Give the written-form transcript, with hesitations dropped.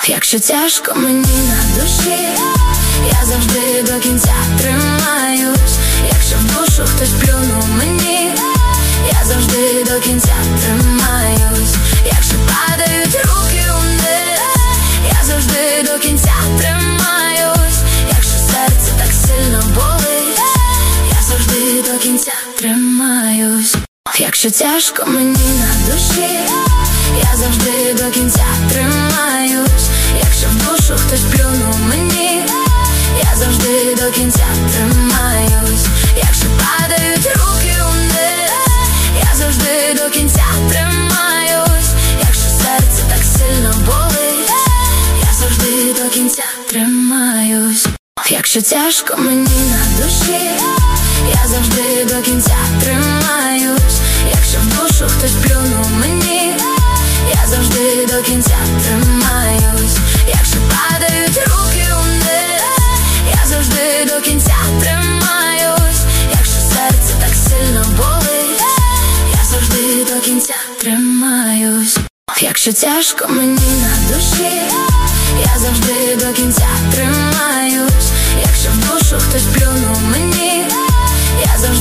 Якщо тяжко мені на душі, я завжди до кінця тримаюсь. Якщо в душу хтось плюнув мені, я завжди до кінця тримаюсь. Якщо падають руки вниз, я завжди до кінця тримаюсь. Якщо серце так сильно болить, я завжди до кінця тримаюсь. Якщо тяжко мені на душі, я завжди до кінця тримаюсь. Якщо в душу хтось плюнув мені, я завжди до кінця тримаюсь. Якщо падають руки вниз, я завжди до кінця тримаюсь. Якщо серце так сильно болить, я завжди до кінця тримаюсь. Якщо тяжко мені на душі, я завжди до кінця тримаюсь. Якщо в душу хтось плюнув мені, я завжди до кінця тримаюсь. Якщо падають руки вниз, я завжди до кінця тримаюсь. Якщо серце так сильно болить, я завжди до кінця тримаюсь. Якщо тяжко мені на душі, я завжди до кінця тримаюсь. Якщо в душу хтось плюнув мені, я завжди